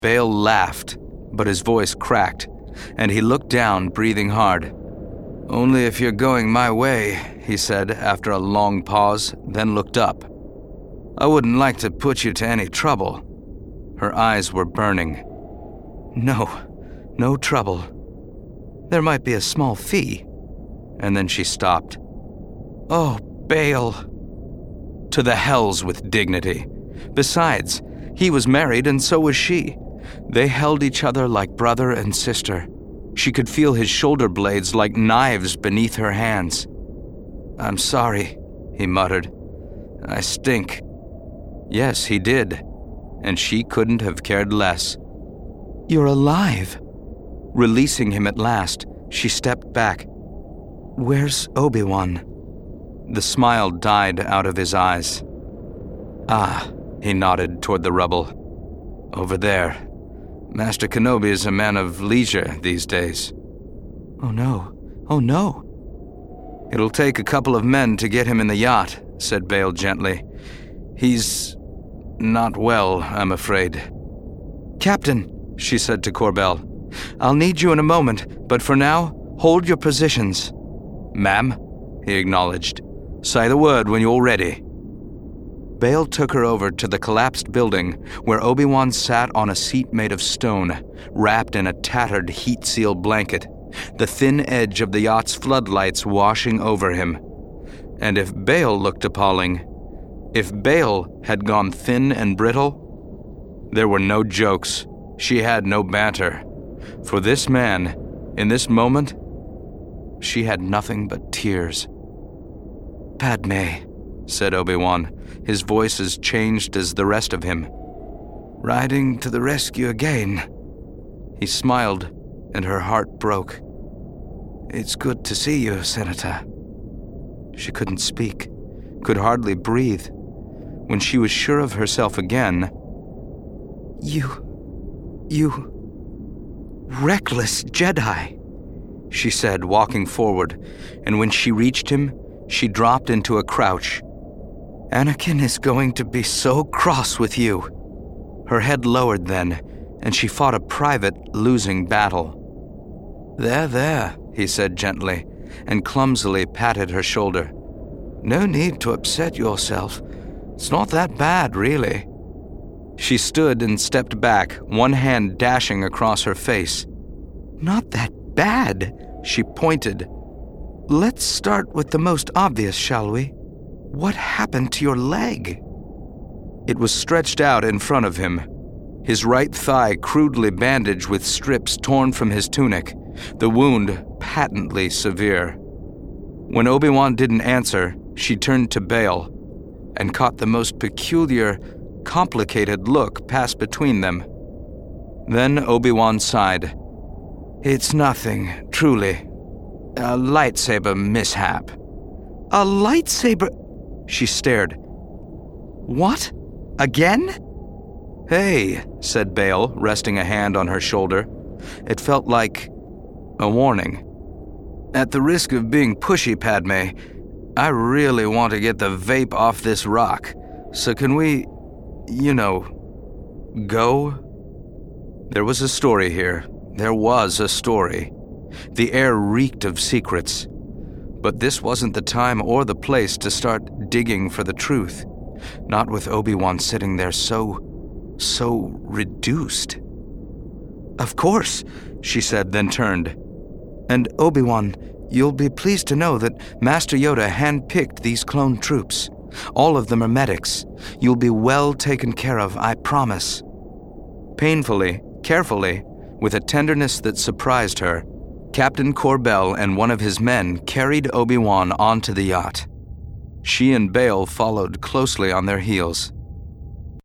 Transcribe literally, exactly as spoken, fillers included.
Bail laughed, but his voice cracked, and he looked down, breathing hard. "Only if you're going my way," he said after a long pause, then looked up. "I wouldn't like to put you to any trouble." Her eyes were burning. "No, no trouble. There might be a small fee." And then she stopped. "Oh, Bail." To the hells with dignity. Besides, he was married and so was she. They held each other like brother and sister. She could feel his shoulder blades like knives beneath her hands. "I'm sorry," he muttered. "I stink." Yes, he did, and she couldn't have cared less. "You're alive." Releasing him at last, she stepped back. "Where's Obi-Wan?" The smile died out of his eyes. "Ah," he nodded toward the rubble. "Over there. Master Kenobi is a man of leisure these days." "Oh no, oh no." "It'll take a couple of men to get him in the yacht," said Bail gently. "He's not well, I'm afraid." "Captain," she said to Corbell, "I'll need you in a moment, but for now, hold your positions." "Ma'am," he acknowledged. "Say the word when you're ready." Bail took her over to the collapsed building where Obi-Wan sat on a seat made of stone, wrapped in a tattered heat-seal blanket, the thin edge of the yacht's floodlights washing over him. And if Bail looked appalling, if Bail had gone thin and brittle, there were no jokes. She had no banter. For this man, in this moment, she had nothing but tears. "Padme," said Obi-Wan, his voice as changed as the rest of him. "Riding to the rescue again." He smiled, and her heart broke. "It's good to see you, Senator." She couldn't speak, could hardly breathe. When she was sure of herself again, You... you... reckless Jedi," she said, walking forward, and when she reached him, she dropped into a crouch. "Anakin is going to be so cross with you." Her head lowered then, and she fought a private, losing battle. "There, there," he said gently, and clumsily patted her shoulder. "No need to upset yourself. It's not that bad, really." She stood and stepped back, one hand dashing across her face. "Not that bad," she pointed. "Let's start with the most obvious, shall we? What happened to your leg?" It was stretched out in front of him, his right thigh crudely bandaged with strips torn from his tunic, the wound patently severe. When Obi-Wan didn't answer, she turned to Bail and caught the most peculiar, complicated look pass between them. Then Obi-Wan sighed. "It's nothing, truly. A lightsaber mishap." "A lightsaber?" She stared. "What? Again?" "Hey," said Bail, resting a hand on her shoulder. It felt like a warning. "At the risk of being pushy, Padme, I really want to get the vape off this rock. So can we, you know, go?" There was a story here. There was a story. The air reeked of secrets. But this wasn't the time or the place to start digging for the truth. Not with Obi-Wan sitting there so, so reduced. "Of course," she said, then turned. "And Obi-Wan, you'll be pleased to know that Master Yoda handpicked these clone troops. All of them are medics. You'll be well taken care of, I promise." Painfully, carefully, with a tenderness that surprised her, Captain Corbell and one of his men carried Obi-Wan onto the yacht. She and Bail followed closely on their heels.